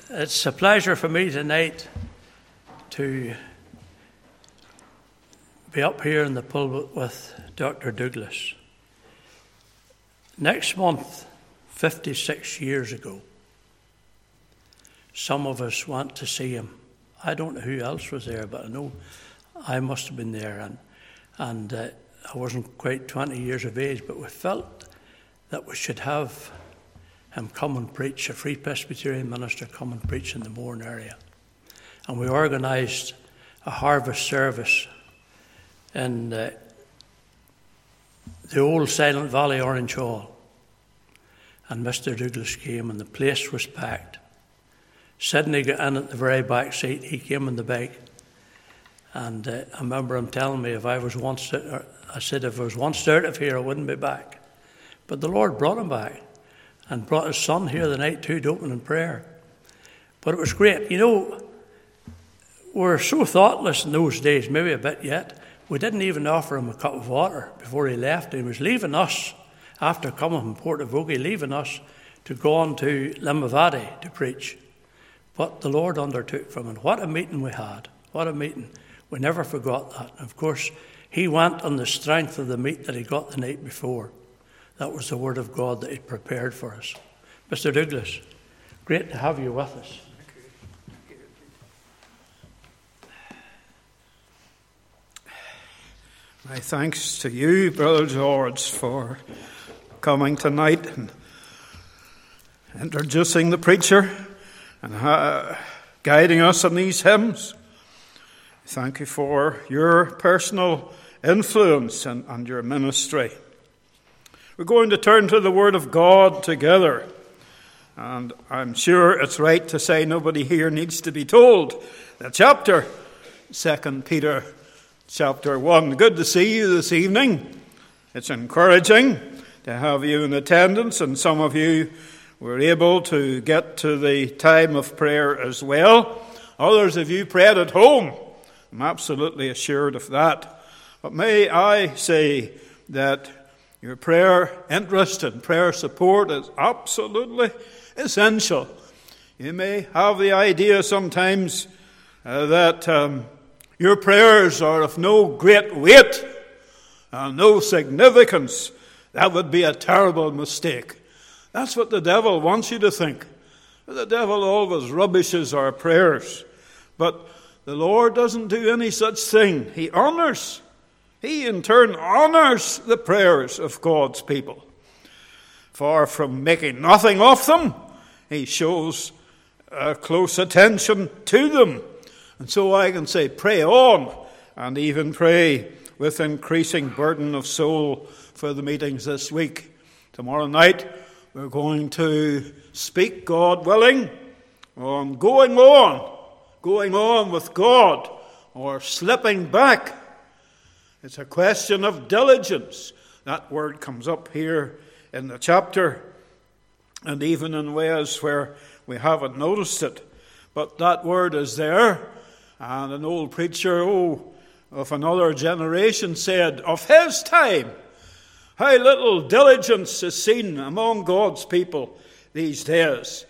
It's a pleasure for me tonight to be up here in the pulpit with Dr. Douglas. Next month, 56 years ago, some of us went to see him. I don't know who else was there, but I know I must have been there. And I wasn't quite 20 years of age, but we felt that we should have him come and preach, a Free Presbyterian minister come and preach in the Mourne area. And we organised a harvest service in the old Silent Valley Orange Hall. And Mr. Douglas came and the place was packed. Sidney got in at the very back seat. He came in the bike. And I remember him telling me if I was once out of here, I wouldn't be back. But the Lord brought him back and brought his son here the night too to open in prayer. But it was great. You know, we're so thoughtless in those days, maybe a bit yet. We didn't even offer him a cup of water before he left. He was leaving us, after coming from Portavogie, leaving us to go on to Limavady to preach. But the Lord undertook from him. What a meeting we had. What a meeting. We never forgot that. And of course, he went on the strength of the meat that he got the night before. That was the word of God that he prepared for us. Mr. Douglas, great to have you with us. My thanks to you, Brother George, for coming tonight and introducing the preacher and guiding us in these hymns. Thank you for your personal influence and your ministry. We're going to turn to the Word of God together. And I'm sure it's right to say nobody here needs to be told the chapter, 2 Peter chapter 1. Good to see you this evening. It's encouraging to have you in attendance, and some of you were able to get to the time of prayer as well. Others of you prayed at home. I'm absolutely assured of that. But may I say that your prayer interest and prayer support is absolutely essential. You may have the idea sometimes that your prayers are of no great weight and no significance. That would be a terrible mistake. That's what the devil wants you to think. The devil always rubbishes our prayers. But the Lord doesn't do any such thing. He honors. He in turn honors the prayers of God's people. Far from making nothing of them, he shows close attention to them. And so I can say, pray on, and even pray with increasing burden of soul for the meetings this week. Tomorrow night, we're going to speak, God willing, on going on with God, or slipping back. It's a question of diligence. That word comes up here in the chapter, and even in ways where we haven't noticed it. But that word is there. And an old preacher of another generation said, of his time, how little diligence is seen among God's people these days.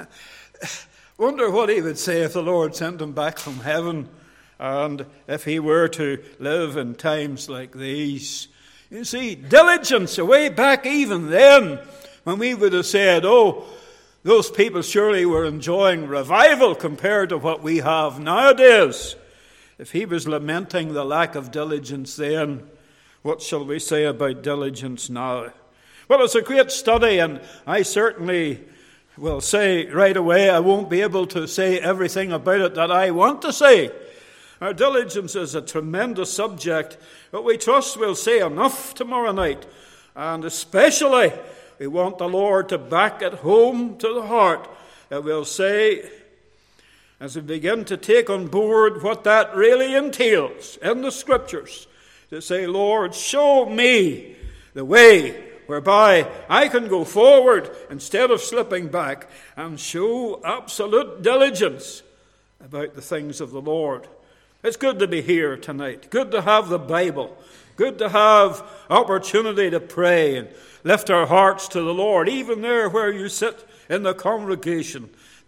Wonder what he would say if the Lord sent him back from heaven, and if he were to live in times like these. You see, diligence way back even then, when we would have said, those people surely were enjoying revival compared to what we have nowadays. If he was lamenting the lack of diligence then, what shall we say about diligence now? Well, it's a great study, and I certainly will say right away I won't be able to say everything about it that I want to say. Our diligence is a tremendous subject, but we trust we'll say enough tomorrow night. And especially, we want the Lord to back it home to the heart. And we'll say, as we begin to take on board what that really entails in the Scriptures, to say, Lord, show me the way whereby I can go forward instead of slipping back, and show absolute diligence about the things of the Lord. It's good to be here tonight. Good to have the Bible. Good to have opportunity to pray and lift our hearts to the Lord, even there where you sit in the congregation.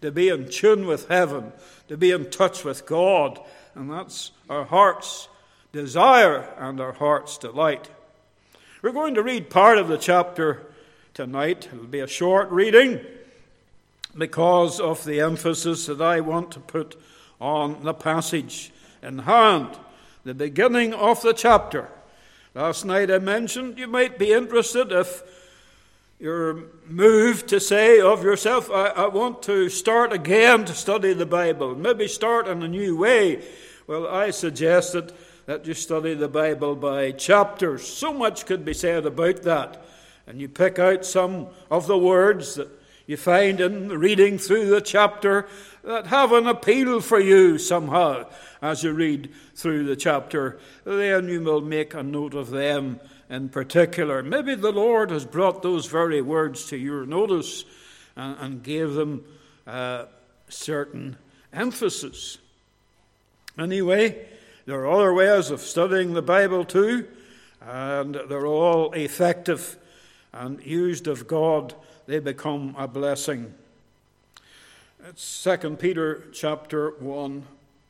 to be in tune with heaven, to be in touch with God. And that's our heart's desire and our heart's delight. We're going to read part of the chapter tonight. It'll be a short reading because of the emphasis that I want to put on the passage in hand, the beginning of the chapter. Last night I mentioned you might be interested if you're moved to say of yourself, I want to start again to study the Bible, maybe start in a new way. Well, I suggested that you study the Bible by chapters. So much could be said about that. And you pick out some of the words that you find in reading through the chapter that have an appeal for you somehow as you read through the chapter. Then you will make a note of them in particular. Maybe the Lord has brought those very words to your notice and gave them certain emphasis. Anyway, there are other ways of studying the Bible too, and they're all effective, and used of God, they become a blessing. It's 2 Peter chapter 1.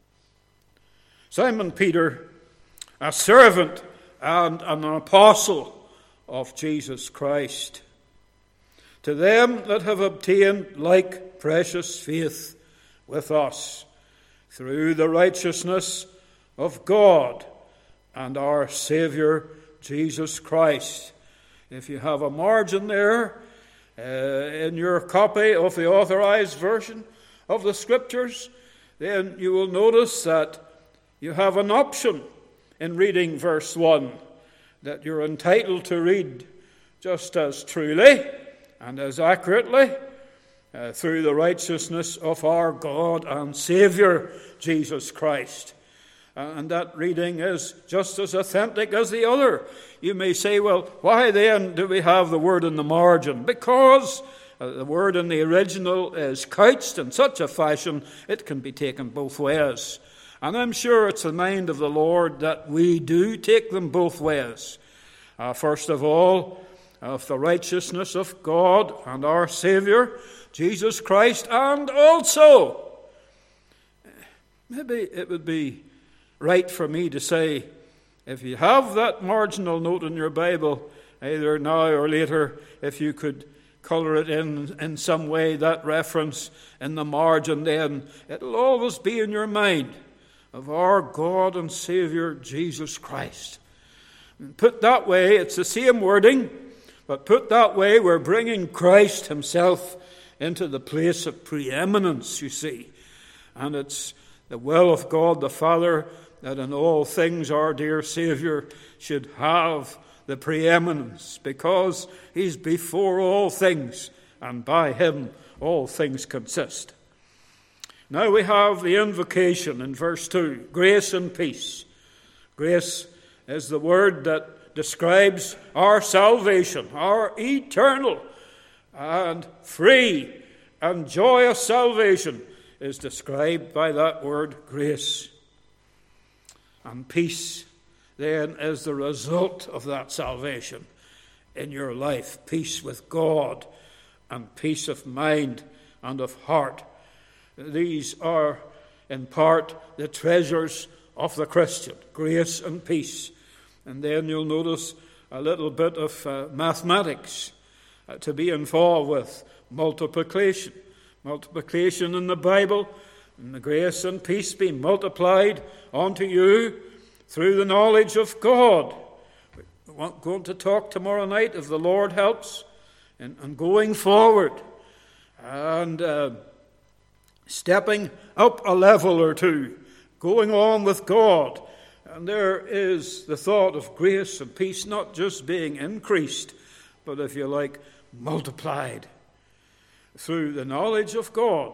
Simon Peter, a servant and an apostle of Jesus Christ, to them that have obtained like precious faith with us, through the righteousness of God and our Saviour Jesus Christ. If you have a margin there in your copy of the Authorized Version of the Scriptures, then you will notice that you have an option in reading verse 1 that you're entitled to read just as truly and as accurately through the righteousness of our God and Saviour Jesus Christ. And that reading is just as authentic as the other. You may say, well, why then do we have the word in the margin? Because the word in the original is couched in such a fashion it can be taken both ways. And I'm sure it's the mind of the Lord that we do take them both ways. First of all, of the righteousness of God and our Saviour, Jesus Christ, and also, maybe it would be right for me to say, if you have that marginal note in your Bible, either now or later, if you could colour it in some way, that reference in the margin, then it'll always be in your mind of our God and Saviour Jesus Christ. And put that way, it's the same wording, but put that way, we're bringing Christ himself into the place of preeminence, you see. And it's the will of God the Father that in all things our dear Saviour should have the preeminence, because he's before all things, and by him all things consist. Now we have the invocation in verse 2, grace and peace. Grace is the word that describes our salvation, our eternal and free and joyous salvation is described by that word grace. And peace then is the result of that salvation in your life. Peace with God and peace of mind and of heart. These are in part the treasures of the Christian, grace and peace. And then you'll notice a little bit of mathematics to be involved with, multiplication. Multiplication in the Bible, and the grace and peace be multiplied unto you through the knowledge of God. We're going to talk tomorrow night, if the Lord helps, and going forward and stepping up a level or two, going on with God. And there is the thought of grace and peace not just being increased, but if you like, multiplied through the knowledge of God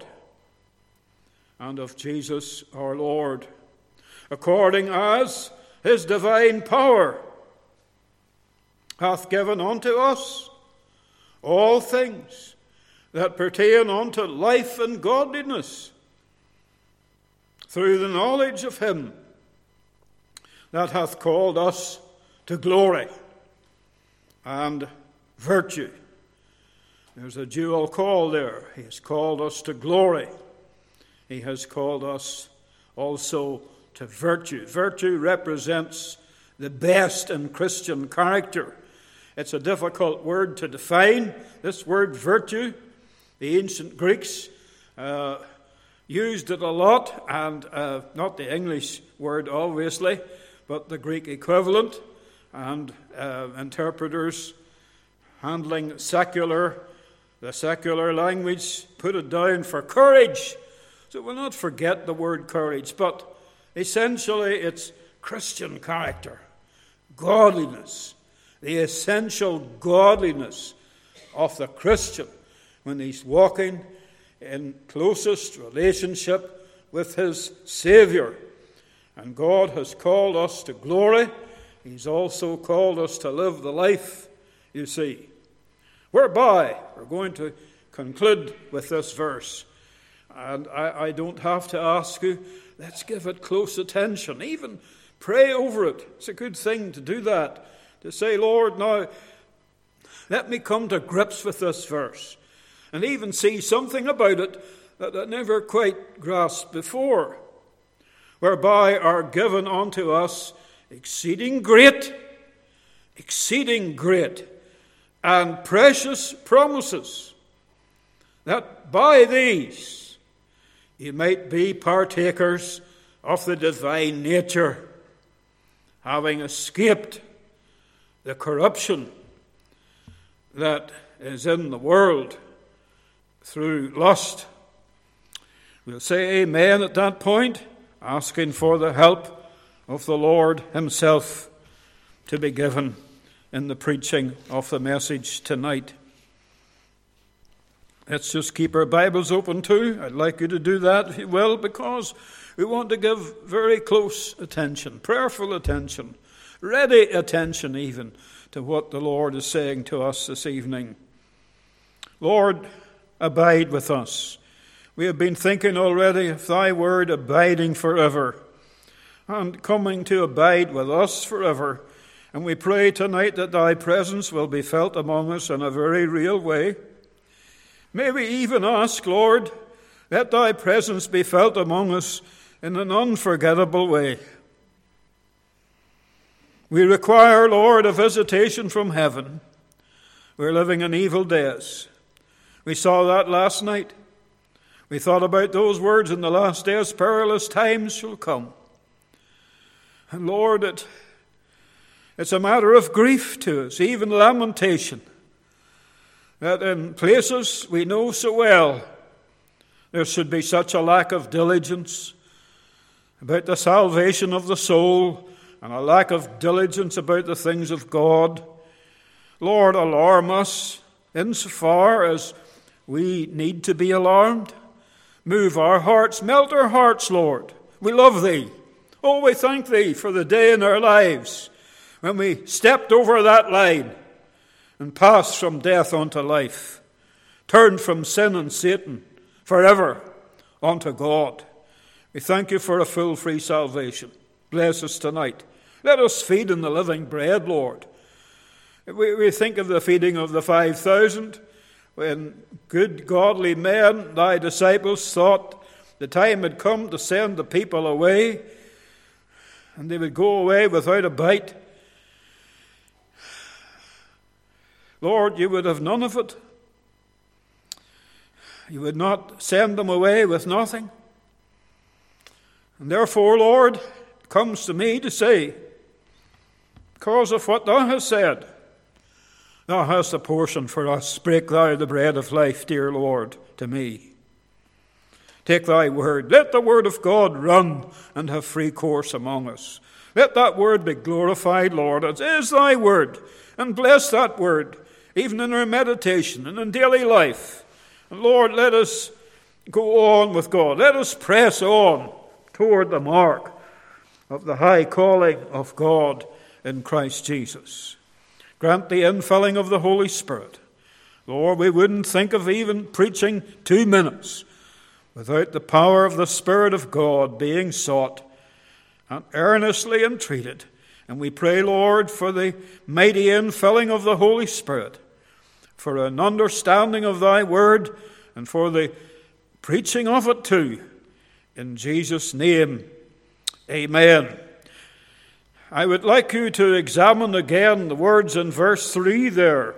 and of Jesus our Lord, according as his divine power hath given unto us all things that pertain unto life and godliness, through the knowledge of him that hath called us to glory and virtue There's a dual call there. He has called us to glory. He has called us also to virtue. Virtue represents the best in Christian character. It's a difficult word to define, this word virtue. The ancient Greeks used it a lot, and not the English word, obviously, but the Greek equivalent, and interpreters handling the secular language put it down for courage. So we'll not forget the word courage, but essentially it's Christian character, godliness, the essential godliness of the Christian when he's walking in closest relationship with his Savior. And God has called us to glory. He's also called us to live the life, you see. Whereby, we're going to conclude with this verse. And I don't have to ask you, let's give it close attention. Even pray over it. It's a good thing to do that. To say, Lord, now, let me come to grips with this verse. And even see something about it that I never quite grasped before. Whereby are given unto us exceeding great, and precious promises, that by these you might be partakers of the divine nature, having escaped the corruption that is in the world through lust. We'll say amen at that point, asking for the help of the Lord himself to be given in the preaching of the message tonight. Let's just keep our Bibles open too. I'd like you to do that, if you will, because we want to give very close attention, prayerful attention, ready attention even to what the Lord is saying to us this evening. Lord, abide with us. We have been thinking already of thy word abiding forever and coming to abide with us forever. And we pray tonight that thy presence will be felt among us in a very real way. May we even ask, Lord, let thy presence be felt among us in an unforgettable way. We require, Lord, a visitation from heaven. We're living in evil days. We saw that last night. We thought about those words, in the last days perilous times shall come. And Lord, it's a matter of grief to us, even lamentation, that in places we know so well there should be such a lack of diligence about the salvation of the soul and a lack of diligence about the things of God. Lord, alarm us insofar as we need to be alarmed. Move our hearts, melt our hearts, Lord. We love thee. Oh, we thank thee for the day in our lives when we stepped over that line and passed from death unto life, turned from sin and Satan forever unto God. We thank you for a full, free salvation. Bless us tonight. Let us feed in the living bread, Lord. We think of the feeding of the 5,000, when good, godly men, thy disciples, thought the time had come to send the people away, and they would go away without a bite. Lord, you would have none of it. You would not send them away with nothing. And therefore, Lord, it comes to me to say, because of what thou hast said, thou hast a portion for us. Break thou the bread of life, dear Lord, to me. Take thy word. Let the word of God run and have free course among us. Let that word be glorified, Lord, as is thy word. And bless that word, even in our meditation and in daily life. And Lord, let us go on with God. Let us press on toward the mark of the high calling of God in Christ Jesus. Grant the infilling of the Holy Spirit. Lord, we wouldn't think of even preaching 2 minutes without the power of the Spirit of God being sought and earnestly entreated. And we pray, Lord, for the mighty infilling of the Holy Spirit. for an understanding of thy word, and for the preaching of it too. In Jesus' name, amen. I would like you to examine again the words in verse 3 there.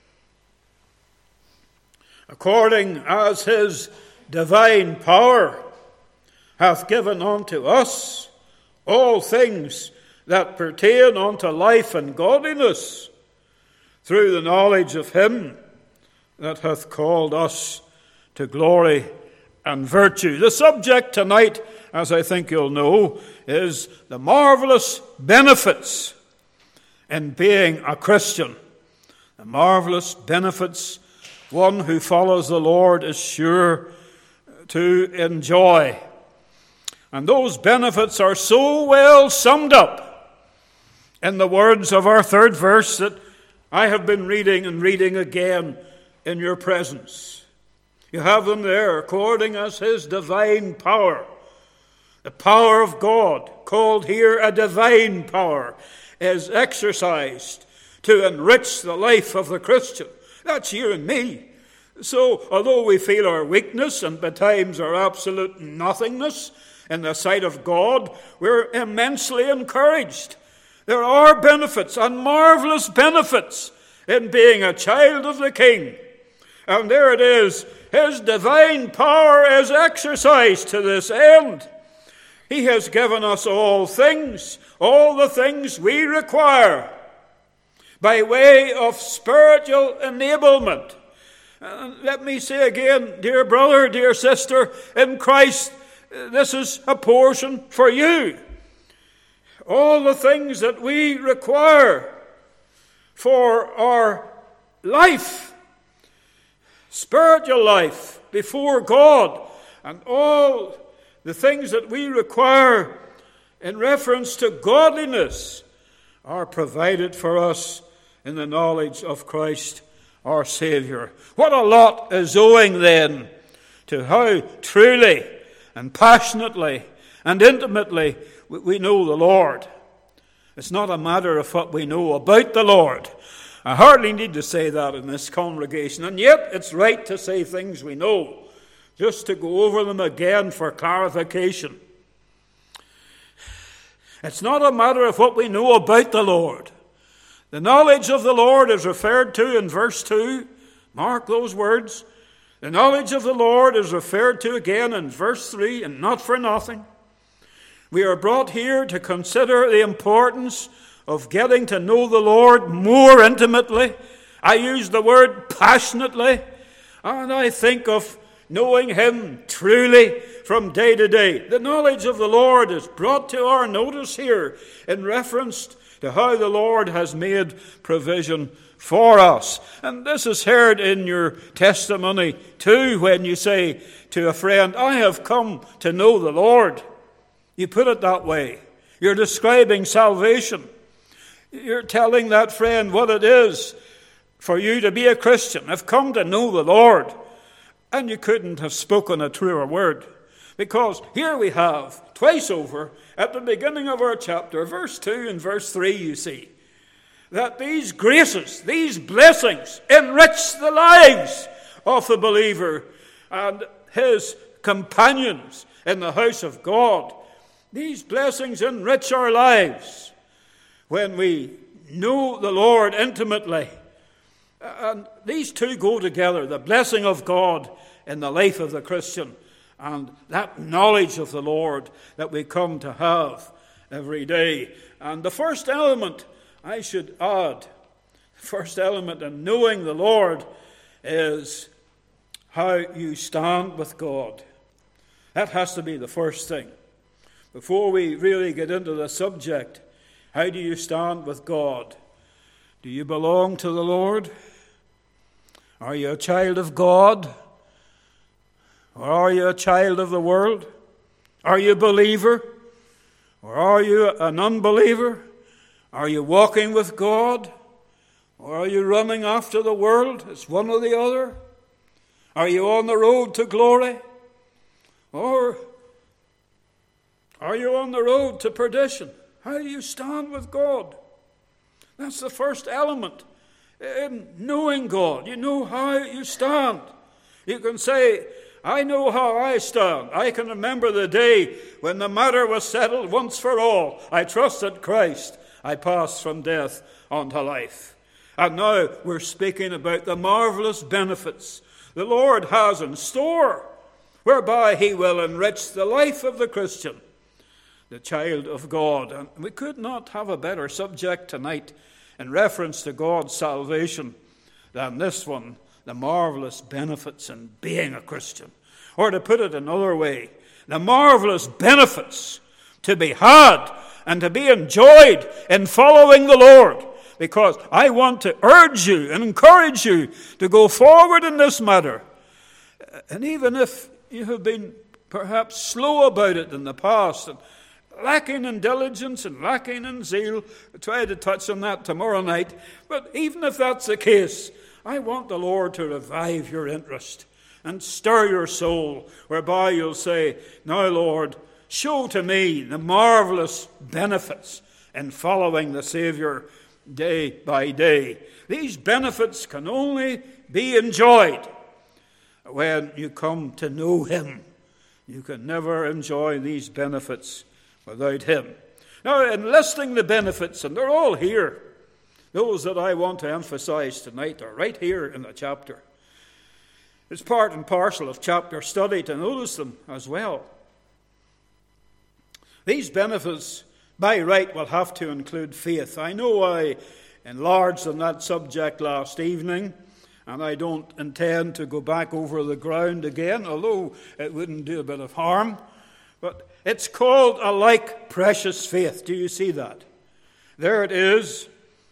According as his divine power hath given unto us all things that pertain unto life and godliness, through the knowledge of him that hath called us to glory and virtue. The subject tonight, as I think you'll know, is the marvelous benefits in being a Christian. The marvelous benefits one who follows the Lord is sure to enjoy. And those benefits are so well summed up in the words of our third verse that I have been reading and reading again in your presence. You have them there, according as his divine power. The power of God, called here a divine power, is exercised to enrich the life of the Christian. That's you and me. So, although we feel our weakness and at times our absolute nothingness in the sight of God, we're immensely encouraged. There are benefits and marvelous benefits in being a child of the King. And there it is. His divine power is exercised to this end. He has given us all the things we require, by way of spiritual enablement. Let me say again, dear brother, dear sister, in Christ, this is a portion for you. All the things that we require for our life, spiritual life before God, and all the things that we require in reference to godliness are provided for us in the knowledge of Christ our Saviour. What a lot is owing then to how truly and passionately and intimately we know the Lord. It's not a matter of what we know about the Lord. I hardly need to say that in this congregation, and yet it's right to say things we know, just to go over them again for clarification. It's not a matter of what we know about the Lord. The knowledge of the Lord is referred to in verse 2. Mark those words. The knowledge of the Lord is referred to again in verse 3, and not for nothing. We are brought here to consider the importance of getting to know the Lord more intimately. I use the word passionately, and I think of knowing him truly from day to day. The knowledge of the Lord is brought to our notice here in reference to how the Lord has made provision for us. And this is heard in your testimony too, when you say to a friend, I have come to know the Lord. You put it that way. You're describing salvation. You're telling that friend what it is for you to be a Christian. I've come to know the Lord. And you couldn't have spoken a truer word. Because here we have, twice over, at the beginning of our chapter, verse 2 and verse 3, you see, that these graces, these blessings, enrich the lives of the believer and his companions in the house of God. These blessings enrich our lives when we know the Lord intimately. And these two go together, the blessing of God in the life of the Christian and that knowledge of the Lord that we come to have every day. And the first element, I should add, the first element in knowing the Lord is how you stand with God. That has to be the first thing. Before we really get into the subject, how do you stand with God? Do you belong to the Lord? Are you a child of God? Or are you a child of the world? Are you a believer? Or are you an unbeliever? Are you walking with God? Or are you running after the world? It's one or the other. Are you on the road to glory? Or are you on the road to perdition? How do you stand with God? That's the first element in knowing God. You know how you stand. You can say, I know how I stand. I can remember the day when the matter was settled once for all. I trusted Christ. I passed from death unto life. And now we're speaking about the marvelous benefits the Lord has in store, whereby he will enrich the life of the Christian, the child of God. And we could not have a better subject tonight in reference to God's salvation than this one, the marvelous benefits in being a Christian. Or to put it another way, the marvelous benefits to be had and to be enjoyed in following the Lord. Because I want to urge you and encourage you to go forward in this matter. And even if you have been perhaps slow about it in the past, and lacking in diligence and lacking in zeal, I'll try to touch on that tomorrow night. But even if that's the case, I want the Lord to revive your interest and stir your soul, whereby you'll say, now, Lord, show to me the marvelous benefits in following the Savior day by day. These benefits can only be enjoyed when you come to know him. You can never enjoy these benefits without him. Now, in listing the benefits, and they're all here, those that I want to emphasize tonight are right here in the chapter. It's part and parcel of chapter study to notice them as well. These benefits, by right, will have to include faith. I know I enlarged on that subject last evening, and I don't intend to go back over the ground again, although it wouldn't do a bit of harm. But it's called a like precious faith. Do you see that? There it is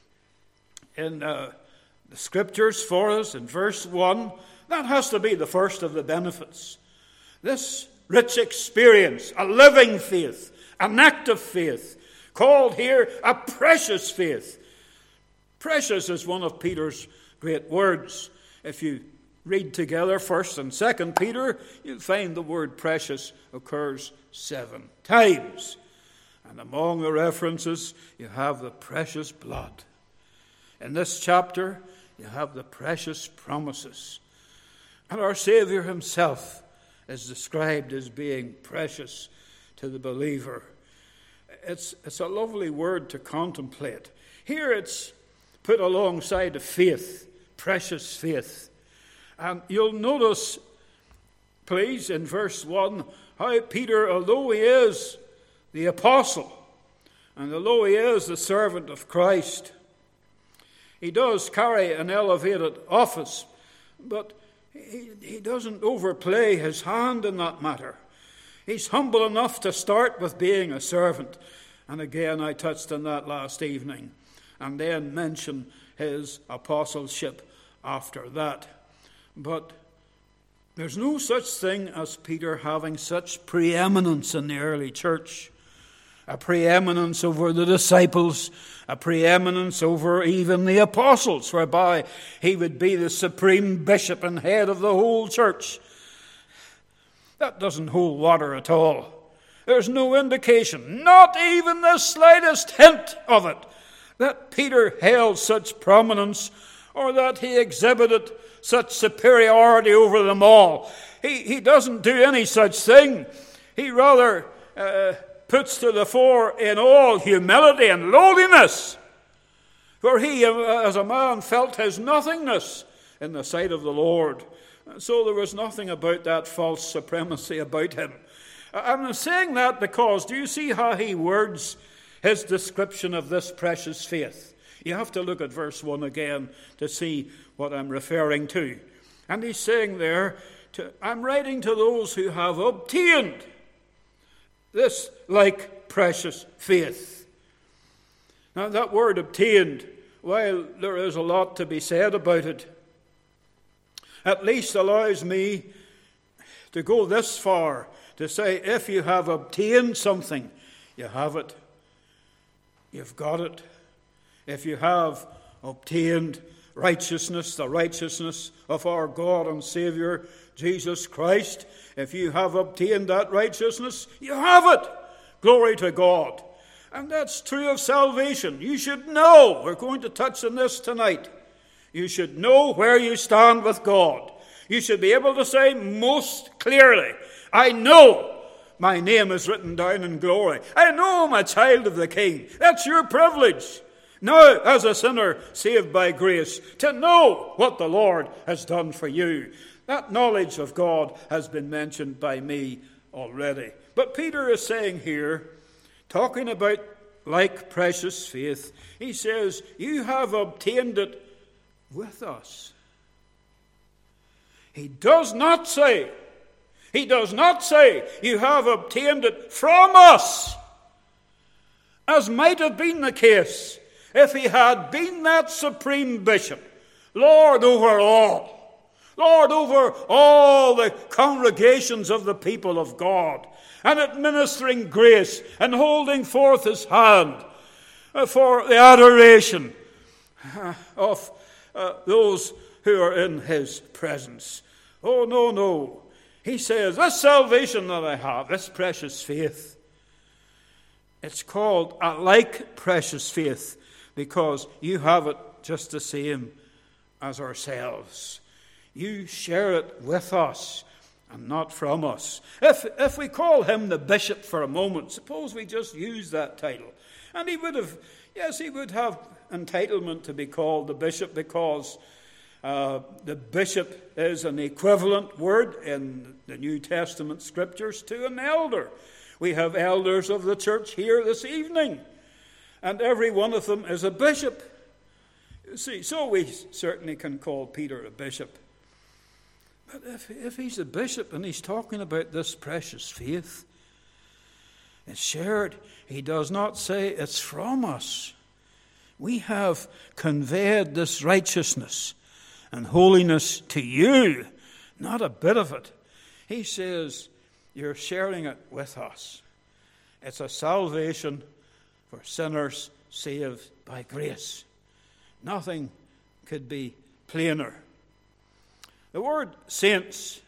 in the Scriptures for us in verse 1. That has to be the first of the benefits. This rich experience, a living faith, an active faith, called here a precious faith. Precious is one of Peter's great words. If you read together 1st and 2nd Peter, you'll find the word precious occurs 7 times. And among the references, you have the precious blood. In this chapter, you have the precious promises. And our Savior himself is described as being precious to the believer. It's a lovely word to contemplate. Here it's put alongside of faith, precious faith. And you'll notice, please, in verse 1, how Peter, although he is the apostle, and although he is the servant of Christ, he does carry an elevated office, but he doesn't overplay his hand in that matter. He's humble enough to start with being a servant. And again, I touched on that last evening. And then mention his apostleship after that. But there's no such thing as Peter having such preeminence in the early church. A preeminence over the disciples, a preeminence over even the apostles, whereby he would be the supreme bishop and head of the whole church. That doesn't hold water at all. There's no indication, not even the slightest hint of it, that Peter held such prominence or that he exhibited such superiority over them all. He doesn't do any such thing. He rather puts to the fore in all humility and lowliness, for he, as a man, felt his nothingness in the sight of the Lord. So there was nothing about that false supremacy about him. I'm saying that because, do you see how he words his description of this precious faith? You have to look at verse 1 again to see what I'm referring to. And he's saying there, I'm writing to those who have obtained this like precious faith. Now that word obtained, while there is a lot to be said about it, at least allows me to go this far, to say if you have obtained something, you have it. You've got it. If you have obtained righteousness, the righteousness of our God and Savior, Jesus Christ, if you have obtained that righteousness, you have it. Glory to God. And that's true of salvation. You should know, we're going to touch on this tonight, You should know where you stand with God. You should be able to say most clearly, I know my name is written down in glory. I know I'm a child of the King. That's your privilege. Now, as a sinner saved by grace, to know what the Lord has done for you. That knowledge of God has been mentioned by me already. But Peter is saying here, talking about like precious faith, he says, you have obtained it with us. He does not say, you have obtained it from us, as might have been the case if he had been that supreme bishop, Lord over all the congregations of the people of God, and administering grace and holding forth his hand for the adoration of those who are in his presence. Oh, no. He says, this salvation that I have, this precious faith, it's called a like precious faith because you have it just the same as ourselves. You share it with us and not from us. If we call him the bishop for a moment, suppose we just use that title. And he would have entitlement to be called the bishop because the bishop is an equivalent word in the New Testament scriptures to an elder. We have elders of the church here this evening, and every one of them is a bishop. You see, so we certainly can call Peter a bishop. But if he's a bishop and he's talking about this precious faith, it's shared. He does not say it's from us. We have conveyed this righteousness and holiness to you, not a bit of it. He says, you're sharing it with us. It's a salvation for sinners saved by grace. Nothing could be plainer. The word saints,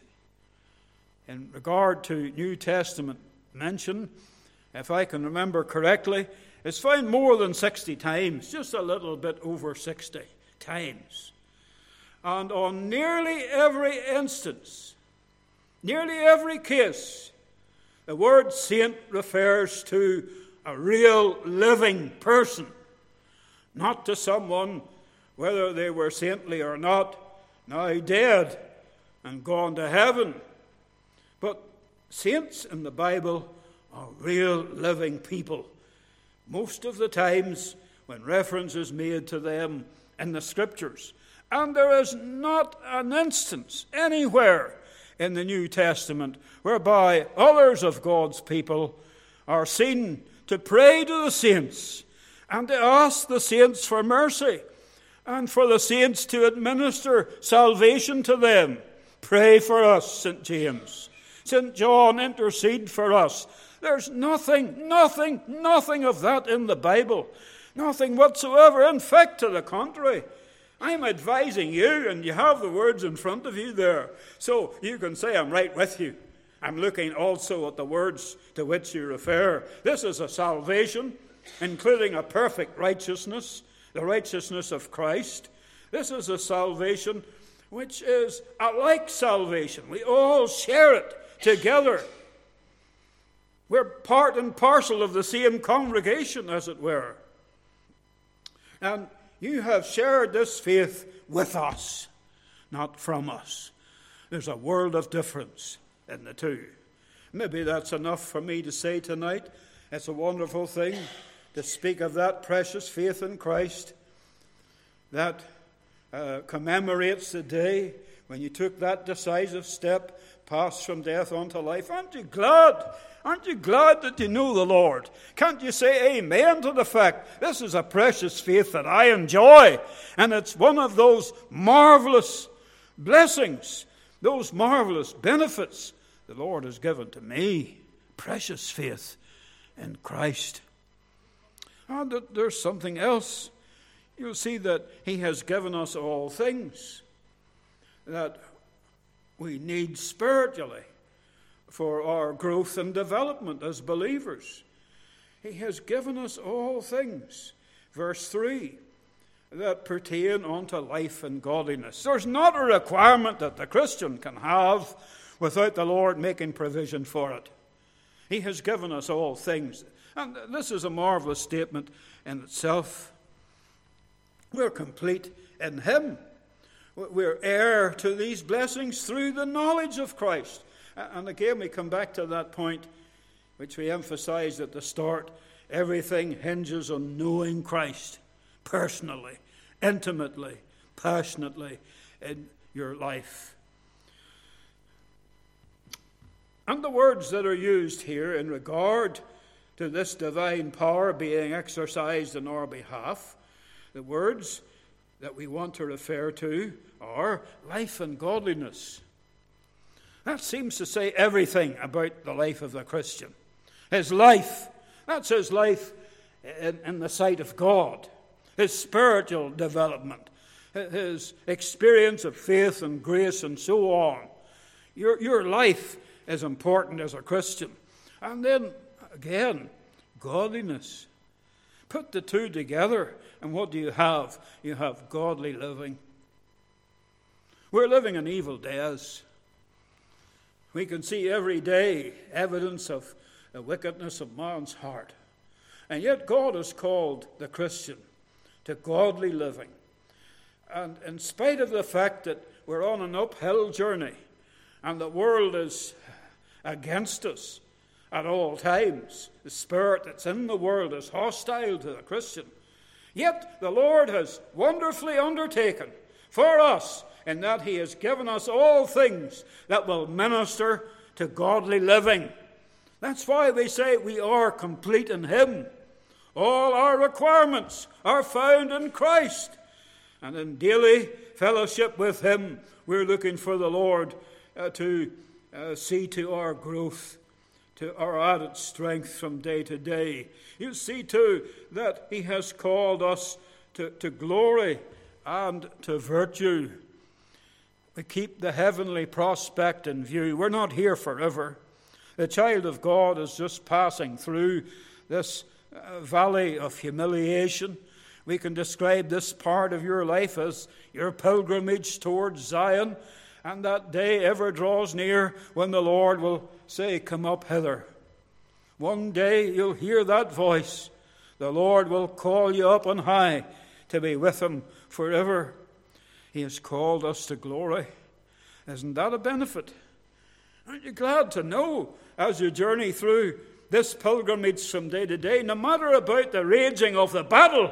in regard to New Testament mention, if I can remember correctly, is found more than 60 times, just a little bit over 60 times. And on nearly every instance, nearly every case, the word saint refers to a real living person, not to someone, whether they were saintly or not, now dead and gone to heaven. But saints in the Bible are real living people. Most of the times when reference is made to them in the scriptures. And there is not an instance anywhere in the New Testament whereby others of God's people are seen to pray to the saints and to ask the saints for mercy and for the saints to administer salvation to them. Pray for us, St. James. St. John, intercede for us. There's nothing of that in the Bible. Nothing whatsoever. In fact, to the contrary. I'm advising you, and you have the words in front of you there. So you can say, I'm right with you. I'm looking also at the words to which you refer. This is a salvation, including a perfect righteousness, the righteousness of Christ. This is a salvation which is a like salvation. We all share it together. We're part and parcel of the same congregation, as it were. And you have shared this faith with us, not from us. There's a world of difference in the two. Maybe that's enough for me to say tonight. It's a wonderful thing to speak of that precious faith in Christ that commemorates the day when you took that decisive step, passed from death unto life. Aren't you glad? Aren't you glad that you know the Lord? Can't you say amen to the fact this is a precious faith that I enjoy? And it's one of those marvelous blessings, those marvelous benefits the Lord has given to me. Precious faith in Christ. And there's something else. You'll see that He has given us all things that we need spiritually for our growth and development as believers. He has given us all things. Verse 3, that pertain unto life and godliness. There's not a requirement that the Christian can have without the Lord making provision for it. He has given us all things. And this is a marvelous statement in itself. We're complete in Him. We're heir to these blessings through the knowledge of Christ. And again, we come back to that point which we emphasized at the start. Everything hinges on knowing Christ personally, intimately, passionately in your life. And the words that are used here in regard to this divine power being exercised on our behalf, the words that we want to refer to are life and godliness. That seems to say everything about the life of the Christian. His life, that's his life in the sight of God. His spiritual development, his experience of faith and grace and so on. Your life is important as a Christian. And then, again, godliness. Put the two together, and what do you have? You have godly living. We're living in evil days. We can see every day evidence of the wickedness of man's heart. And yet God has called the Christian to godly living. And in spite of the fact that we're on an uphill journey and the world is against us at all times, the spirit that's in the world is hostile to the Christian, yet the Lord has wonderfully undertaken for us in that He has given us all things that will minister to godly living. That's why we say we are complete in Him. All our requirements are found in Christ. And in daily fellowship with Him, we're looking for the Lord to see to our growth, to our added strength from day to day. You see, too, that He has called us to glory and to virtue. We keep the heavenly prospect in view. We're not here forever. The child of God is just passing through this valley of humiliation. We can describe this part of your life as your pilgrimage towards Zion, and that day ever draws near when the Lord will say, "Come up hither." One day you'll hear that voice. The Lord will call you up on high to be with Him forever. He has called us to glory. Isn't that a benefit? Aren't you glad to know as you journey through this pilgrimage from day to day, no matter about the raging of the battle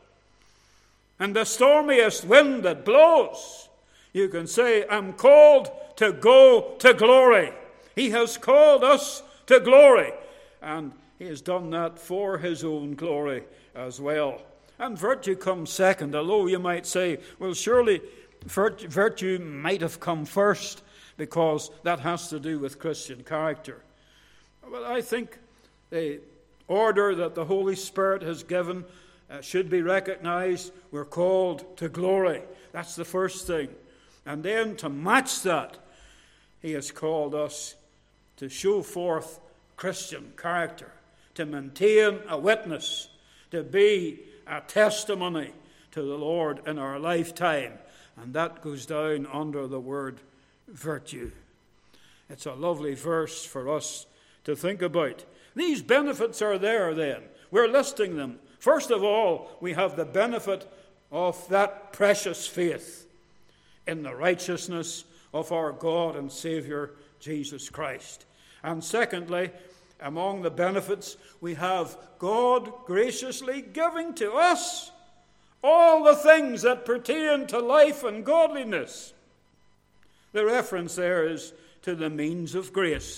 and the stormiest wind that blows, you can say, "I'm called to go to glory." He has called us to glory, and He has done that for His own glory as well. And virtue comes second, although you might say, well, surely virtue might have come first, because that has to do with Christian character. But I think the order that the Holy Spirit has given should be recognized. We're called to glory. That's the first thing. And then to match that, He has called us to show forth Christian character, to maintain a witness, to be a testimony to the Lord in our lifetime. And that goes down under the word virtue. It's a lovely verse for us to think about. These benefits are there then. We're listing them. First of all, we have the benefit of that precious faith in the righteousness of our God and Savior, Jesus Christ. And secondly, among the benefits, we have God graciously giving to us all the things that pertain to life and godliness. The reference there is to the means of grace.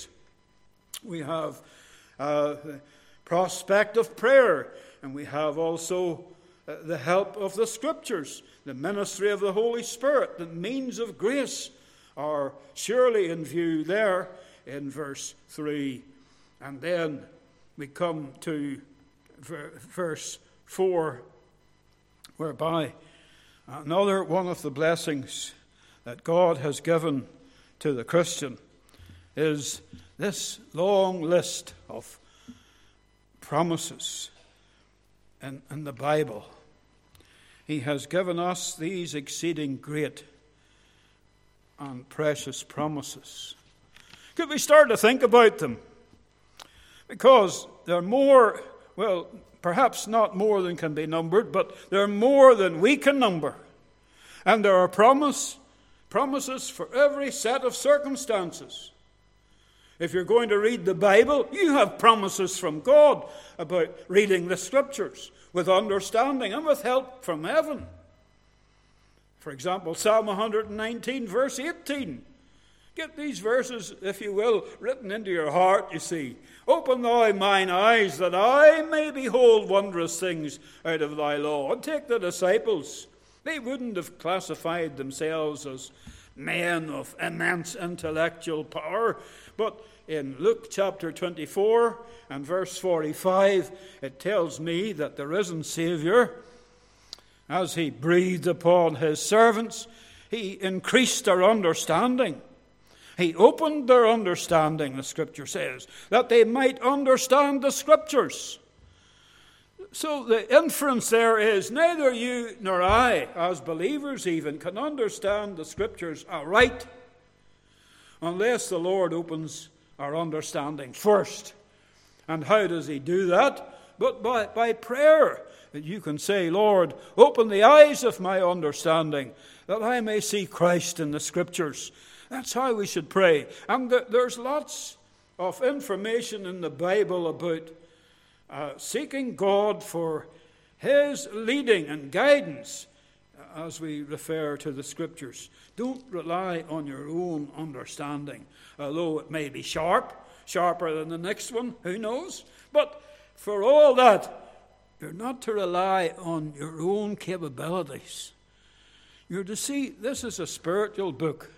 We have the prospect of prayer, and we have also the help of the Scriptures, the ministry of the Holy Spirit. The means of grace are surely in view there in verse 3. And then we come to verse 4, whereby another one of the blessings that God has given to the Christian is this long list of promises in the Bible. He has given us these exceeding great and precious promises. Could we start to think about them? Because they're more, well, perhaps not more than can be numbered, but they're more than we can number. And there are promises for every set of circumstances. If you're going to read the Bible, you have promises from God about reading the Scriptures with understanding and with help from heaven. For example, Psalm 119, verse 18. Get these verses, if you will, written into your heart, you see. Open thou mine eyes, that I may behold wondrous things out of thy law. And take the disciples. They wouldn't have classified themselves as men of immense intellectual power. But in Luke chapter 24 and verse 45, it tells me that the risen Saviour, as he breathed upon his servants, he increased their understanding. He opened their understanding, the Scripture says, that they might understand the Scriptures. So the inference there is neither you nor I, as believers even, can understand the Scriptures aright unless the Lord opens our understanding first. And how does he do that? But by prayer. You can say, Lord, open the eyes of my understanding, that I may see Christ in the Scriptures. That's how we should pray. And there's lots of information in the Bible about seeking God for his leading and guidance as we refer to the Scriptures. Don't rely on your own understanding, although it may be sharper than the next one, who knows? But for all that, you're not to rely on your own capabilities. You're to see this is a spiritual book.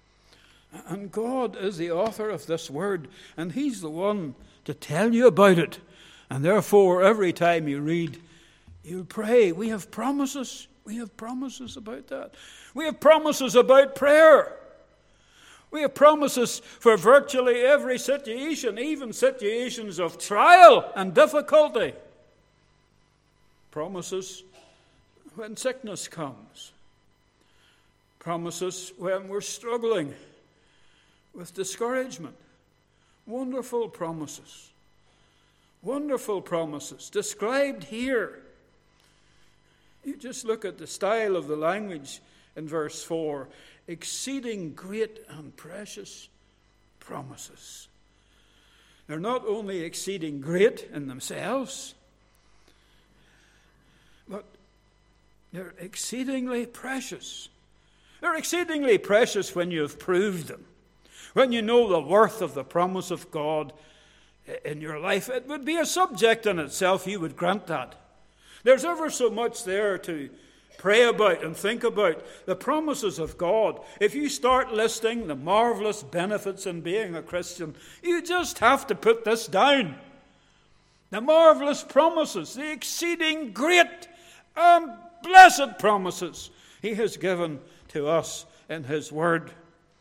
And God is the author of this word, and he's the one to tell you about it. And therefore, every time you read, you'll pray. We have promises. We have promises about that. We have promises about prayer. We have promises for virtually every situation, even situations of trial and difficulty. Promises when sickness comes. Promises when we're struggling with discouragement. Wonderful promises. Wonderful promises described here. You just look at the style of the language in verse 4. Exceeding great and precious promises. They're not only exceeding great in themselves, but they're exceedingly precious. They're exceedingly precious when you've proved them. When you know the worth of the promise of God in your life. It would be a subject in itself, you would grant that. There's ever so much there to pray about and think about. The promises of God. If you start listing the marvelous benefits in being a Christian, you just have to put this down. The marvelous promises, the exceeding great and blessed promises he has given to us in his word.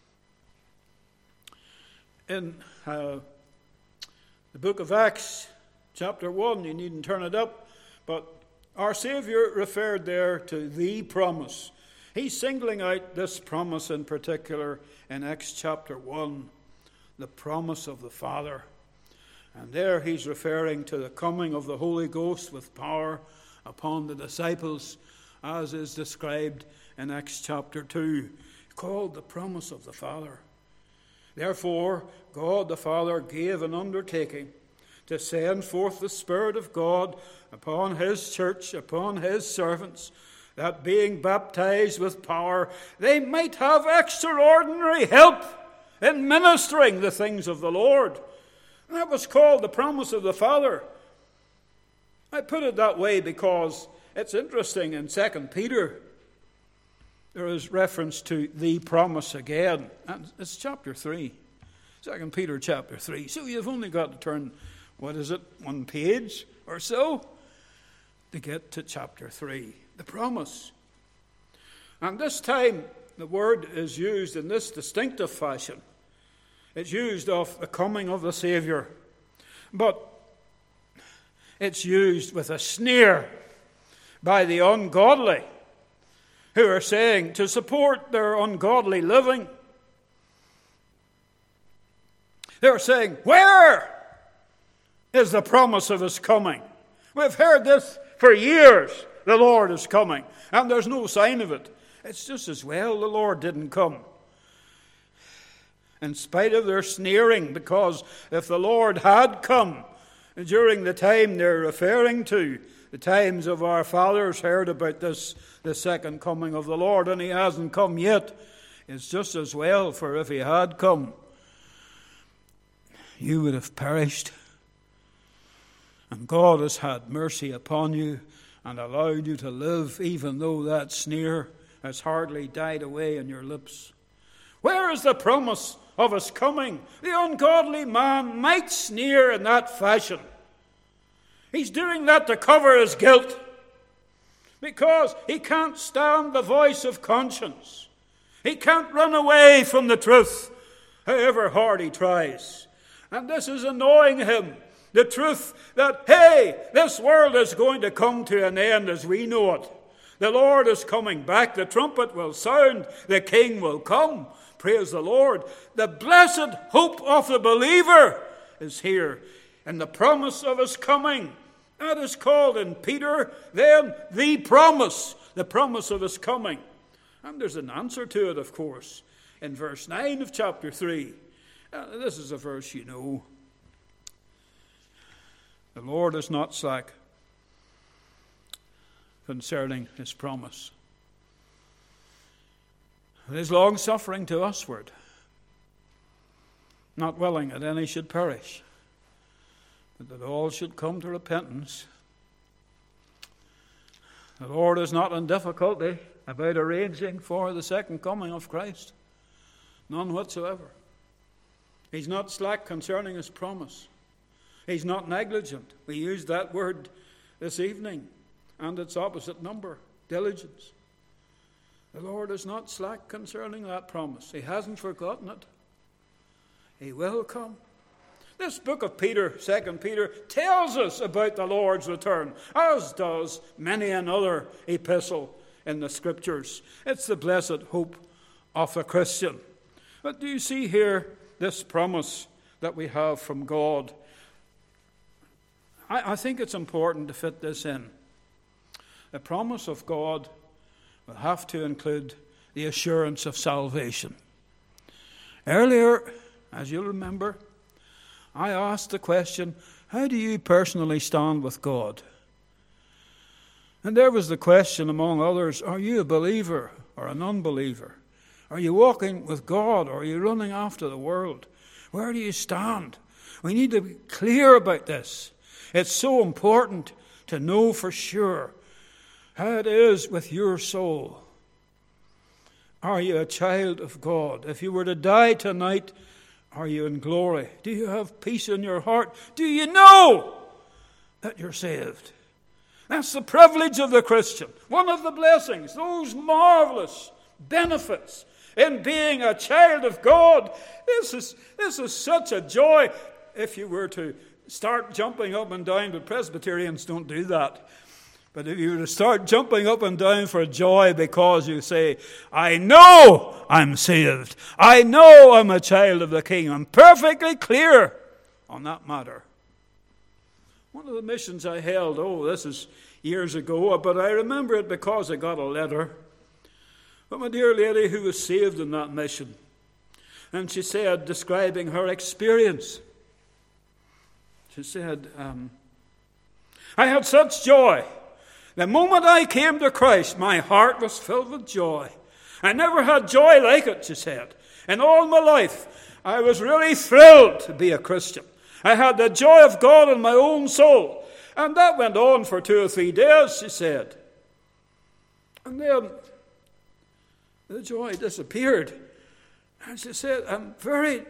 In the book of Acts, chapter 1, you needn't turn it up, but our Saviour referred there to the promise. He's singling out this promise in particular in Acts chapter 1, the promise of the Father. And there he's referring to the coming of the Holy Ghost with power upon the disciples, as is described in Acts chapter 2, called the promise of the Father. Therefore, God the Father gave an undertaking to send forth the Spirit of God upon his church, upon his servants, that being baptized with power, they might have extraordinary help in ministering the things of the Lord. And that was called the promise of the Father. I put it that way because it's interesting in 2 Peter. There is reference to the promise again. And it's chapter 3. 2 Peter chapter 3. So you've only got to turn, one page or so to get to chapter 3. The promise. And this time the word is used in this distinctive fashion. It's used of the coming of the Saviour. But it's used with a sneer by the ungodly who are saying to support their ungodly living, they're saying, where is the promise of his coming? We've heard this for years. The Lord is coming. And there's no sign of it. It's just as well the Lord didn't come. In spite of their sneering, because if the Lord had come during the time they're referring to, the times of our fathers heard about this, the second coming of the Lord, and he hasn't come yet, it's just as well, for if he had come, you would have perished. And God has had mercy upon you and allowed you to live, even though that sneer has hardly died away on your lips. Where is the promise of his coming? The ungodly man might sneer in that fashion. He's doing that to cover his guilt, because he can't stand the voice of conscience. He can't run away from the truth, however hard he tries. And this is annoying him. The truth that, hey, this world is going to come to an end as we know it. The Lord is coming back. The trumpet will sound. The King will come. Praise the Lord. The blessed hope of the believer is here. And the promise of his coming. That is called in Peter then the promise of his coming. And there's an answer to it, of course, in verse 9 of chapter 3. This is a verse you know. The Lord is not slack concerning his promise. It is long-suffering to usward, not willing that any should perish, but that all should come to repentance. The Lord is not in difficulty about arranging for the second coming of Christ. None whatsoever. He's not slack concerning his promise. He's not negligent. We used that word this evening, and its opposite number, diligence. The Lord is not slack concerning that promise. He hasn't forgotten it. He will come. This book of Peter, 2 Peter, tells us about the Lord's return, as does many another epistle in the Scriptures. It's the blessed hope of the Christian. But do you see here this promise that we have from God? I think it's important to fit this in. The promise of God will have to include the assurance of salvation. Earlier, as you'll remember, I asked the question, how do you personally stand with God? And there was the question, among others, are you a believer or an unbeliever? Are you walking with God or are you running after the world? Where do you stand? We need to be clear about this. It's so important to know for sure how it is with your soul. Are you a child of God? If you were to die tonight, are you in glory? Do you have peace in your heart? Do you know that you're saved? That's the privilege of the Christian. One of the blessings, those marvelous benefits in being a child of God. This is such a joy. If you were to start jumping up and down, but Presbyterians don't do that. But if you were to start jumping up and down for joy because you say, I know I'm saved. I know I'm a child of the King. I'm perfectly clear on that matter. One of the missions I held, this is years ago, but I remember it because I got a letter from a dear lady who was saved in that mission. And she said, describing her experience, she said, I had such joy. The moment I came to Christ, my heart was filled with joy. I never had joy like it, she said. In all my life, I was really thrilled to be a Christian. I had the joy of God in my own soul. And that went on for 2 or 3 days, she said. And then the joy disappeared. And she said, I'm very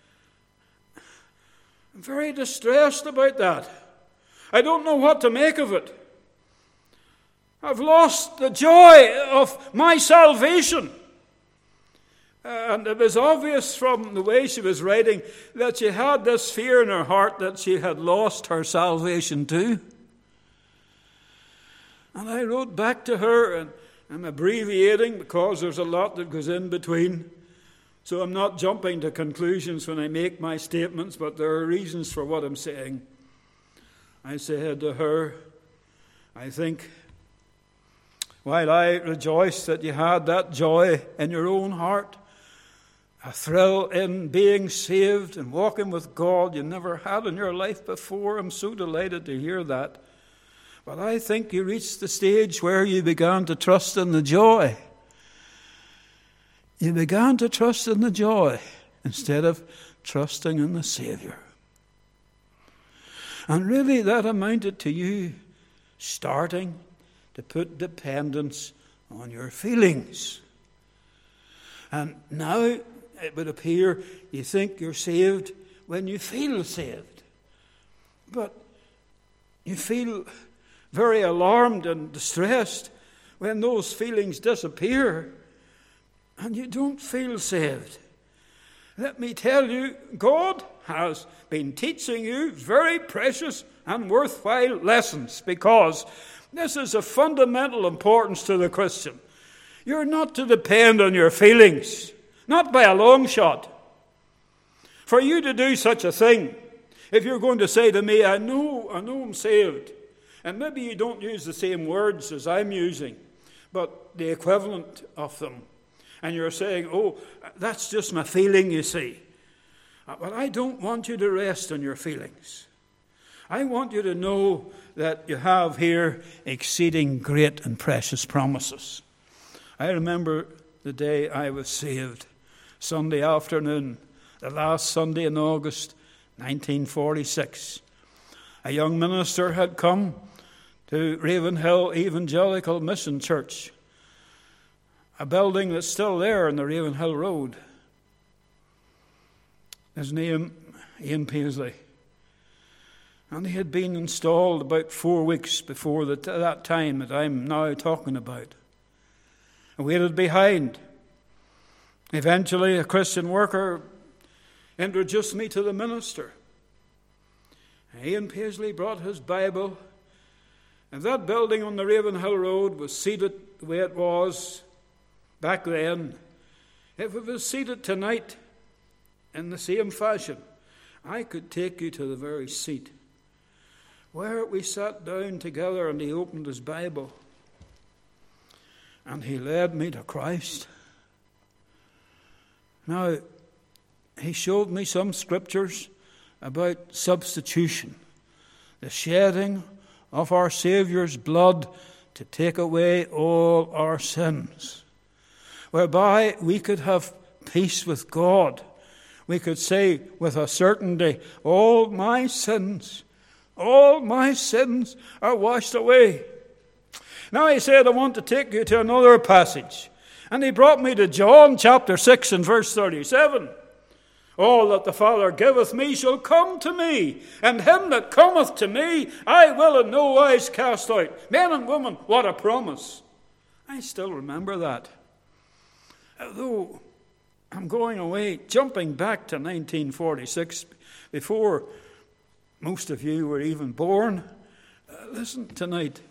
distressed about that. I don't know what to make of it. I've lost the joy of my salvation. And it was obvious from the way she was writing that she had this fear in her heart that she had lost her salvation too. And I wrote back to her, and I'm abbreviating because there's a lot that goes in between. So I'm not jumping to conclusions when I make my statements, but there are reasons for what I'm saying. I said to her, I think, while I rejoice that you had that joy in your own heart, a thrill in being saved and walking with God you never had in your life before, I'm so delighted to hear that. But I think you reached the stage where you began to trust in the joy. You began to trust in the joy instead of trusting in the Savior. And really that amounted to you starting to put dependence on your feelings. And now it would appear you think you're saved when you feel saved. But you feel very alarmed and distressed when those feelings disappear and you don't feel saved. Let me tell you, God has been teaching you very precious and worthwhile lessons, because this is of fundamental importance to the Christian. You're not to depend on your feelings, not by a long shot. For you to do such a thing, if you're going to say to me, I know I'm saved, and maybe you don't use the same words as I'm using, but the equivalent of them, and you're saying, oh, that's just my feeling, you see. But I don't want you to rest on your feelings. I want you to know that you have here exceeding great and precious promises. I remember the day I was saved, Sunday afternoon, the last Sunday in August 1946. A young minister had come to Ravenhill Evangelical Mission Church, a building that's still there on the Ravenhill Road. His name, Ian Paisley. And he had been installed about 4 weeks before that time that I'm now talking about. I waited behind. Eventually, a Christian worker introduced me to the minister. Ian Paisley brought his Bible, and that building on the Ravenhill Road was seated the way it was back then. If it was seated tonight in the same fashion, I could take you to the very seat where we sat down together, and he opened his Bible and he led me to Christ. Now, he showed me some scriptures about substitution, the shedding of our Saviour's blood to take away all our sins, whereby we could have peace with God. We could say with a certainty, all my sins are washed away. Now he said, I want to take you to another passage. And he brought me to John chapter 6 and verse 37. All that the Father giveth me shall come to me, and him that cometh to me I will in no wise cast out. Men and women, what a promise. I still remember that. Although I'm going away, jumping back to 1946, before most of you were even born. Listen tonight.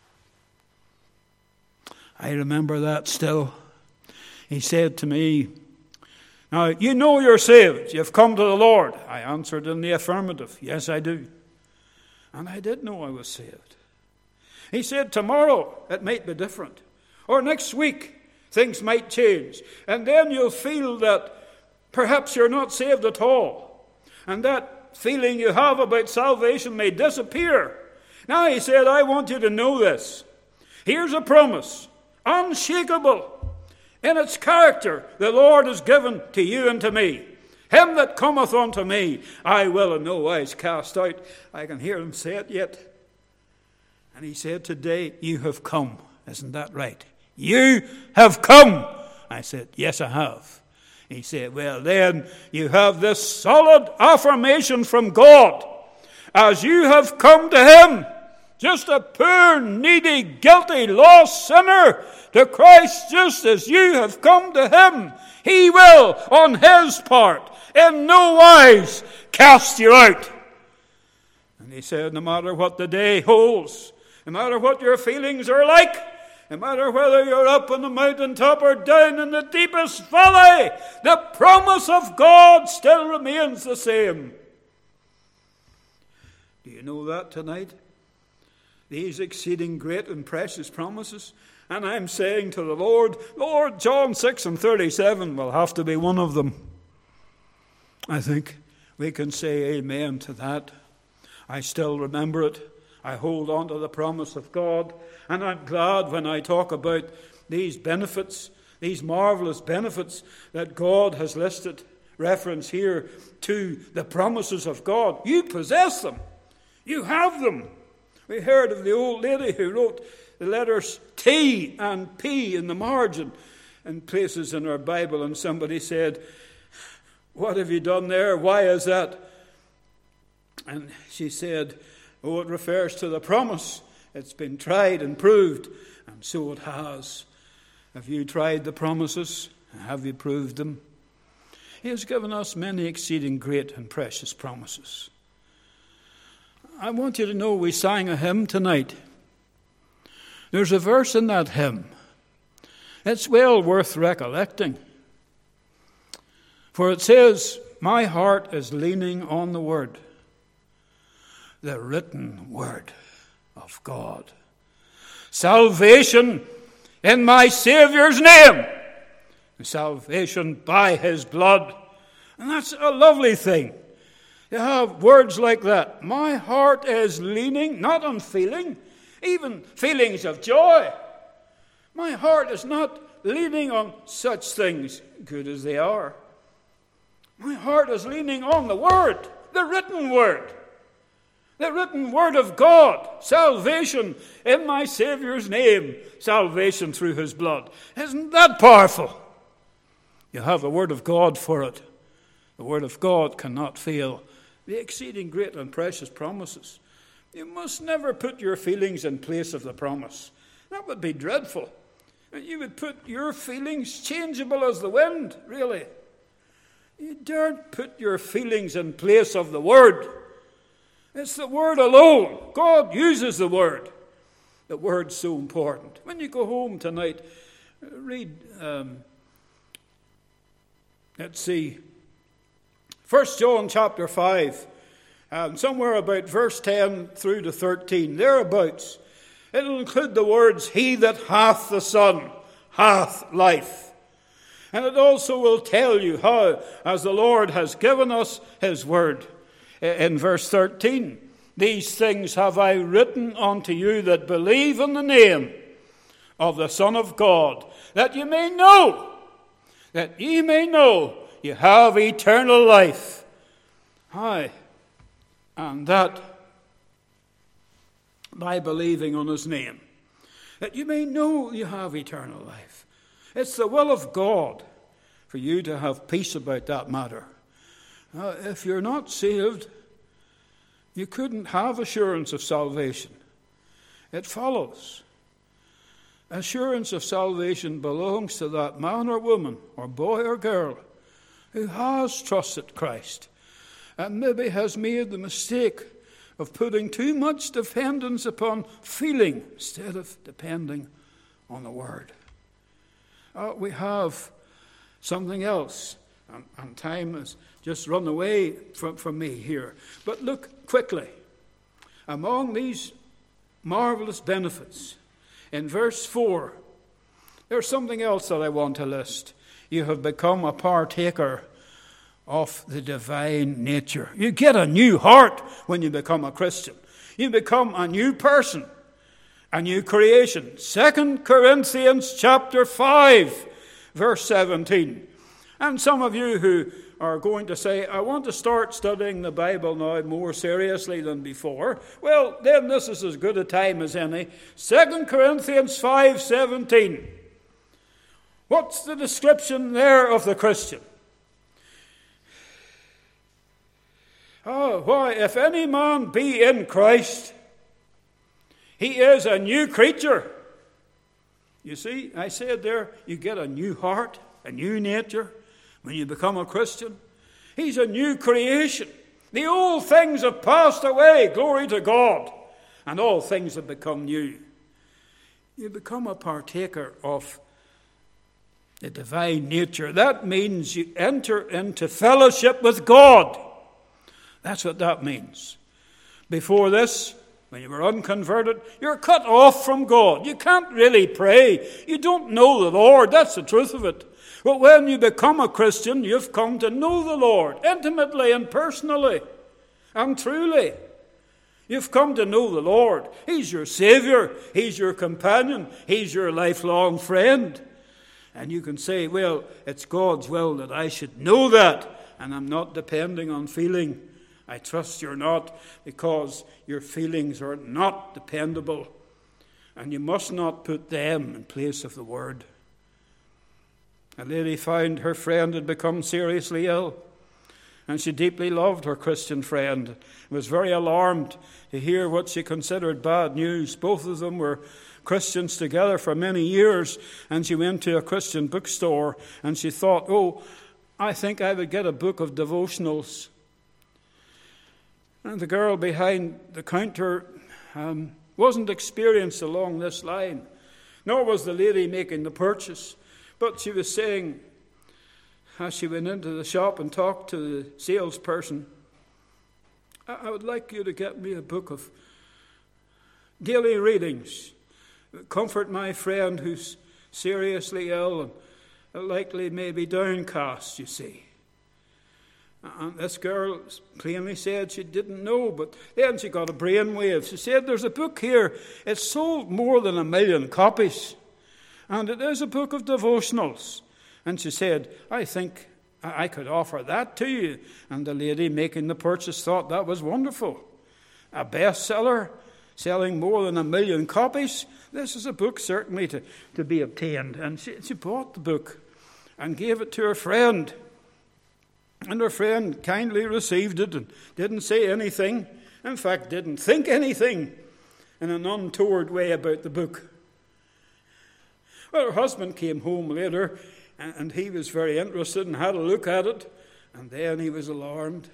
I remember that still. He said to me, now, you know you're saved. You've come to the Lord. I answered in the affirmative. Yes, I do. And I did know I was saved. He said, tomorrow it might be different. Or next week things might change. And then you'll feel that perhaps you're not saved at all. And that feeling you have about salvation may disappear. Now, he said, I want you to know this. Here's a promise, unshakable in its character, the Lord has given to you and to me. Him that cometh unto me, I will in no wise cast out. I can hear him say it yet. And he said, today you have come. Isn't that right? You have come. I said, yes, I have. He said, well, then you have this solid affirmation from God. As you have come to him, just a poor, needy, guilty, lost sinner, to Christ just as you have come to him, he will, on his part, in no wise cast you out. And he said, no matter what the day holds, no matter what your feelings are like, No matter whether you're up on the mountaintop or down in the deepest valley, the promise of God still remains the same. Do you know that tonight? These exceeding great and precious promises. And I'm saying to the Lord, Lord, John 6:37 will have to be one of them. I think we can say amen to that. I still remember it. I hold on to the promise of God. And I'm glad when I talk about these benefits, these marvelous benefits that God has listed, reference here to the promises of God. You possess them. You have them. We heard of the old lady who wrote the letters T and P in the margin in places in our Bible, and somebody said, "What have you done there? Why is that?" And she said, "Oh, it refers to the promise. It's been tried and proved." And so it has. Have you tried the promises? Have you proved them? He has given us many exceeding great and precious promises. I want you to know we sang a hymn tonight. There's a verse in that hymn. It's well worth recollecting. For it says, "My heart is leaning on the word, the written word of God. Salvation in my Saviour's name. Salvation by his blood." And that's a lovely thing. You have words like that. My heart is leaning, not on feeling, even feelings of joy. My heart is not leaning on such things, good as they are. My heart is leaning on the Word, the written Word. The written Word of God. Salvation in my Saviour's name. Salvation through his blood. Isn't that powerful? You have the Word of God for it. The Word of God cannot fail. The exceeding great and precious promises. You must never put your feelings in place of the promise. That would be dreadful. You would put your feelings changeable as the wind, really. You daren't put your feelings in place of the Word. It's the Word alone. God uses the Word. The Word's so important. When you go home tonight, read, let's see, 1 John chapter 5, somewhere about verse 10 through to 13, thereabouts. It'll include the words, "He that hath the Son hath life." And it also will tell you how, as the Lord has given us his word. In verse 13, "These things have I written unto you that believe in the name of the Son of God, that ye may know you have eternal life." Aye, and that by believing on his name, that you may know you have eternal life. It's the will of God for you to have peace about that matter. If you're not saved, you couldn't have assurance of salvation. It follows. Assurance of salvation belongs to that man or woman, or boy or girl, who has trusted Christ and maybe has made the mistake of putting too much dependence upon feeling instead of depending on the Word. We have something else, and time has just run away from me here. But look quickly. Among these marvelous benefits, in verse 4, there's something else that I want to list. You have become a partaker of the divine nature. You get a new heart when you become a Christian. You become a new person, a new creation. 2 Corinthians chapter 5, verse 17. And some of you who are going to say, "I want to start studying the Bible now more seriously than before," well, then this is as good a time as any. 2 Corinthians 5:17. What's the description there of the Christian? Why, if any man be in Christ, he is a new creature. You see, I said there, you get a new heart, a new nature when you become a Christian. He's a new creation. The old things have passed away, glory to God, and all things have become new. you become a partaker of the divine nature. That means you enter into fellowship with God. That's what that means. Before this, when you were unconverted, you're cut off from God. You can't really pray. You don't know the Lord. That's the truth of it. But when you become a Christian, you've come to know the Lord intimately and personally and truly. You've come to know the Lord. He's your Savior. He's your companion. He's your lifelong friend. And you can say, well, it's God's will that I should know that, and I'm not depending on feeling. I trust you're not, because your feelings are not dependable, and you must not put them in place of the Word. A lady found her friend had become seriously ill, and she deeply loved her Christian friend and was very alarmed to hear what she considered bad news. Both of them were Christians together for many years, and she went to a Christian bookstore and she thought, oh, I think I would get a book of devotionals. And the girl behind the counter wasn't experienced along this line, nor was the lady making the purchase. But she was saying, as she went into the shop and talked to the salesperson, I would like you to get me a book of daily readings. Comfort my friend who's seriously ill and likely may be downcast, you see. And this girl plainly said she didn't know, but then she got a brainwave. She said, there's a book here. It's sold more than 1 million copies. And it is a book of devotionals. And she said, I think I could offer that to you. And the lady making the purchase thought that was wonderful. A bestseller, selling more than 1 million copies. This is a book certainly to be obtained. And she bought the book and gave it to her friend. And her friend kindly received it and didn't say anything. In fact, didn't think anything in an untoward way about the book. Well, her husband came home later, and he was very interested and had a look at it, and then he was alarmed.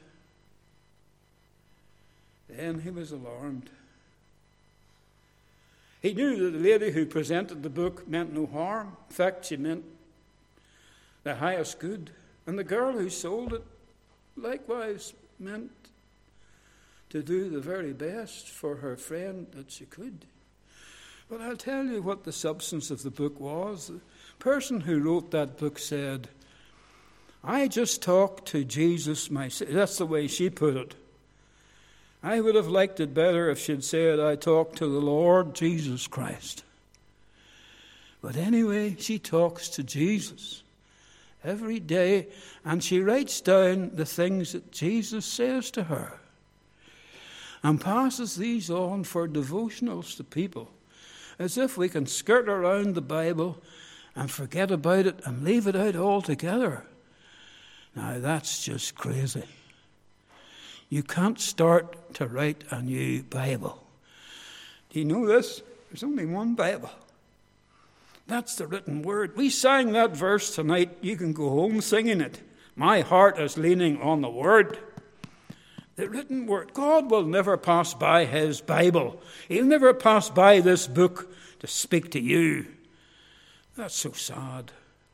He knew that the lady who presented the book meant no harm. In fact, she meant the highest good. And the girl who sold it likewise meant to do the very best for her friend that she could. But I'll tell you what the substance of the book was. The person who wrote that book said, I just talked to Jesus myself. That's the way she put it. I would have liked it better if she'd said, I talked to the Lord Jesus Christ. But anyway, she talks to Jesus every day, and she writes down the things that Jesus says to her and passes these on for devotionals to people, as if we can skirt around the Bible and forget about it and leave it out altogether. Now, that's just crazy. You can't start to write a new Bible. Do you know this? There's only one Bible. That's the written word. We sang that verse tonight. You can go home singing it. My heart is leaning on the word. The written word. God will never pass by his Bible. He'll never pass by this book to speak to you. That's so sad.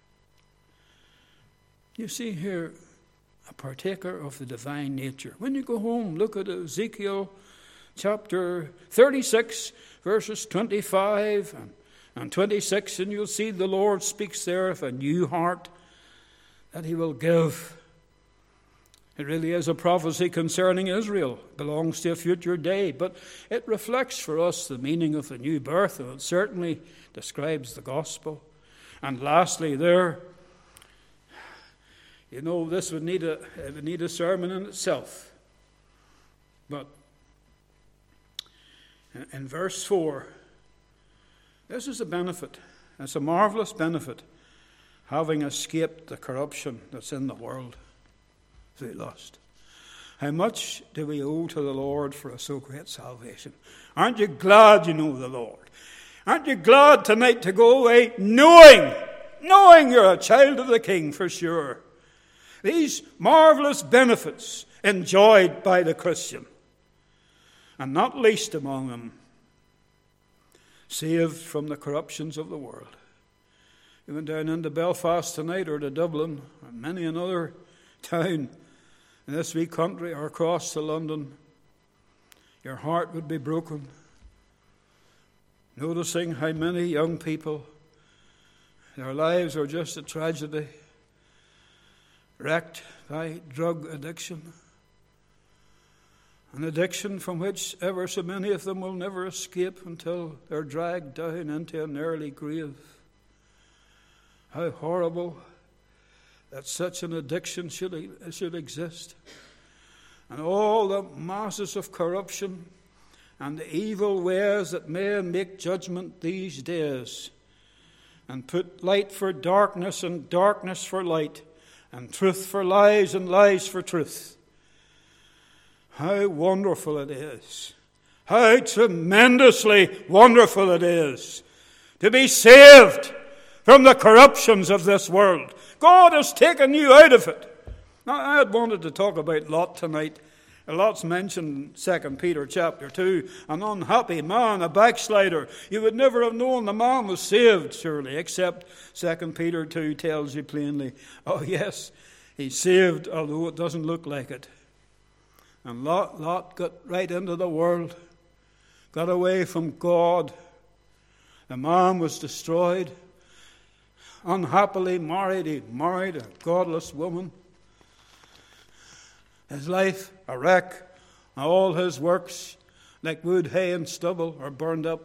You see here, a partaker of the divine nature. When you go home, look at Ezekiel chapter 36, verses 25 and 26, and you'll see the Lord speaks there of a new heart that he will give. It really is a prophecy concerning Israel. It belongs to a future day, but it reflects for us the meaning of the new birth, and it certainly describes the gospel. And lastly there, you know, this would need a sermon in itself. But in verse 4, this is a benefit. It's a marvelous benefit, having escaped the corruption that's in the world through lust. How much do we owe to the Lord for a so great salvation? Aren't you glad you know the Lord? Aren't you glad tonight to go away knowing you're a child of the King for sure? These marvelous benefits enjoyed by the Christian, and not least among them, saved from the corruptions of the world. You went down into Belfast tonight, or to Dublin, or many another town in this wee country, or across to London, your heart would be broken, noticing how many young people, their lives are just a tragedy, wrecked by drug addiction. An addiction from which ever so many of them will never escape until they're dragged down into an early grave. How horrible that such an addiction should exist. And all the masses of corruption and the evil ways that men make judgment these days, and put light for darkness and darkness for light, and truth for lies and lies for truth. How wonderful it is. How tremendously wonderful it is to be saved from the corruptions of this world. God has taken you out of it. Now, I had wanted to talk about Lot tonight. Lot's mentioned in 2 Peter chapter 2, an unhappy man, a backslider. You would never have known the man was saved, surely, except 2 Peter 2 tells you plainly, oh yes, he's saved, although it doesn't look like it. And Lot got right into the world, got away from God. The man was destroyed, unhappily married. He married a godless woman. His life a wreck, and all his works, like wood, hay, and stubble, are burned up.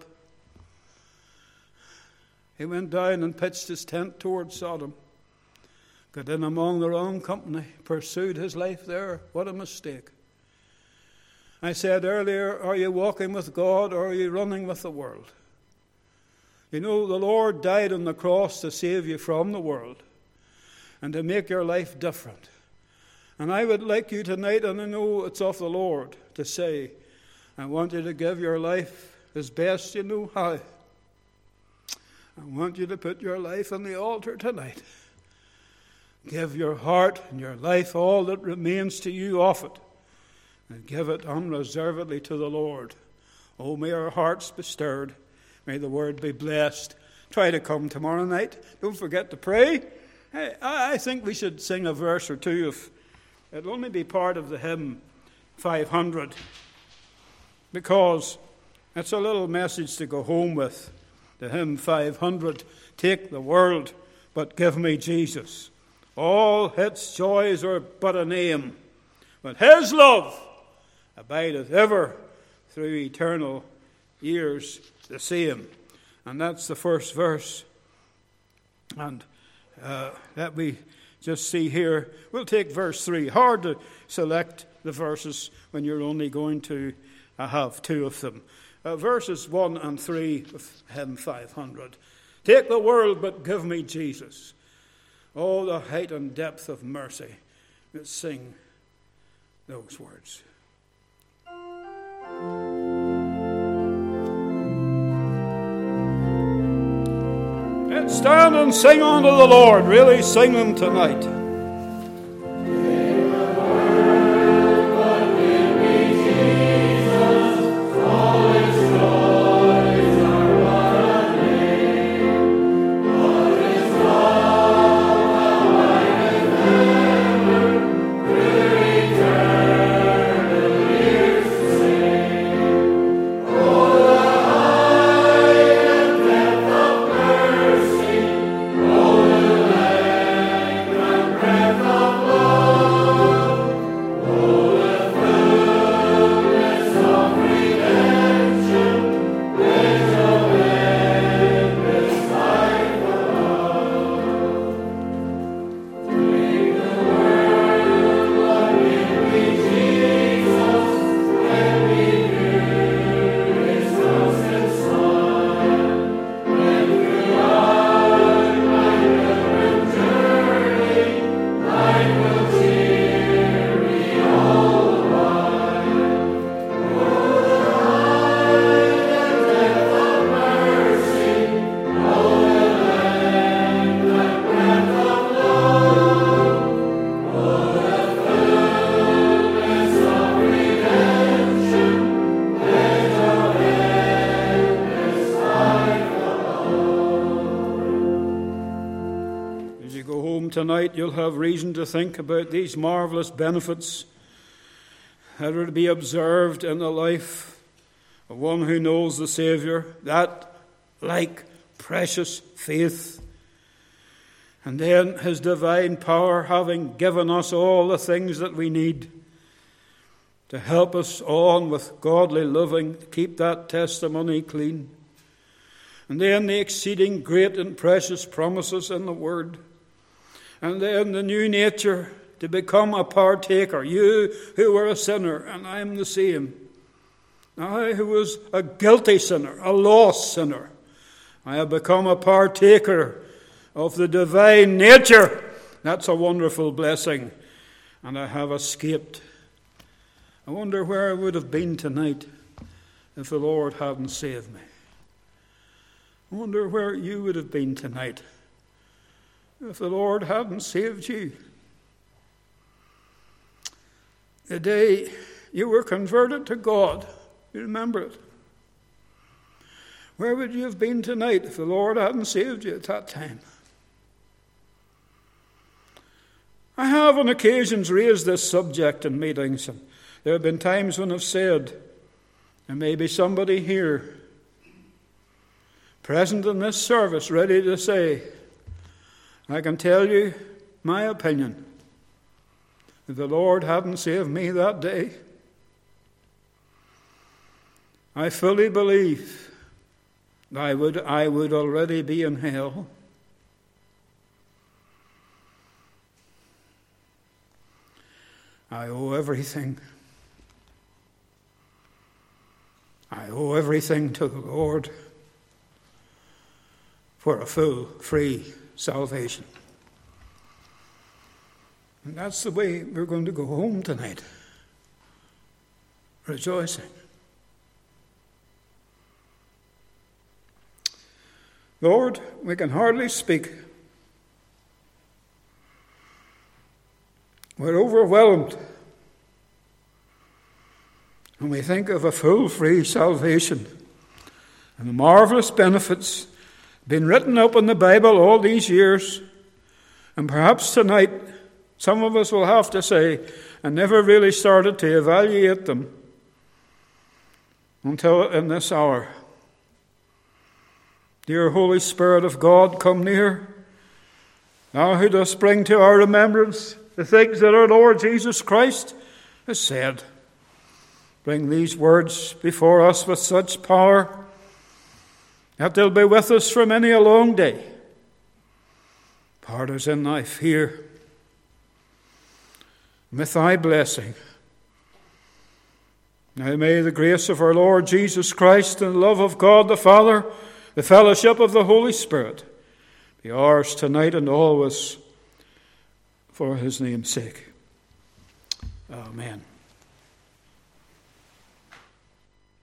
He went down and pitched his tent towards Sodom, got in among the wrong company, pursued his life there. What a mistake. I said earlier, are you walking with God or are you running with the world? You know, the Lord died on the cross to save you from the world and to make your life different. And I would like you tonight, and I know it's of the Lord, to say, I want you to give your life as best you know how. I want you to put your life on the altar tonight. Give your heart and your life, all that remains to you of it, and give it unreservedly to the Lord. Oh, may our hearts be stirred. May the word be blessed. Try to come tomorrow night. Don't forget to pray. Hey, I think we should sing a verse or two of. It'll only be part of the hymn 500, because it's a little message to go home with. The hymn 500, take the world, but give me Jesus. All its joys are but a name, but his love abideth ever through eternal years the same. And that's the first verse. And that we just see here. We'll take verse 3. Hard to select the verses when you're only going to have two of them. Verses 1 and 3 of hymn 500. Take the world, but give me Jesus. Oh, the height and depth of mercy. Let's sing those words. Let's stand and sing unto the Lord. Really sing them tonight. tonight you'll have reason to think about these marvelous benefits that are to be observed in the life of one who knows the Saviour, that like precious faith. And then his divine power having given us all the things that we need to help us on with godly living, to keep that testimony clean. And then the exceeding great and precious promises in the Word. And then the new nature to become a partaker. You who were a sinner, and I am the same. I who was a guilty sinner, a lost sinner, I have become a partaker of the divine nature. That's a wonderful blessing. And I have escaped. I wonder where I would have been tonight if the Lord hadn't saved me. I wonder where you would have been tonight if the Lord hadn't saved you. The day you were converted to God, you remember it. Where would you have been tonight if the Lord hadn't saved you at that time? I have on occasions raised this subject in meetings, and there have been times when I've said, there may be somebody here present in this service ready to say, I can tell you my opinion. If the Lord hadn't saved me that day, I fully believe I would already be in hell. I owe everything. I owe everything to the Lord for a full, free salvation. And that's the way we're going to go home tonight, rejoicing. Lord, we can hardly speak. We're overwhelmed when we think of a full, free salvation and the marvelous benefits been written up in the Bible all these years. And perhaps tonight some of us will have to say, I never really started to evaluate them until in this hour. Dear Holy Spirit of God, come near. Thou who dost bring to our remembrance the things that our Lord Jesus Christ has said. Bring these words before us with such power that they'll be with us for many a long day. Part us in thy fear, with thy blessing. Now may the grace of our Lord Jesus Christ and the love of God the Father, the fellowship of the Holy Spirit, be ours tonight and always for his name's sake. Amen.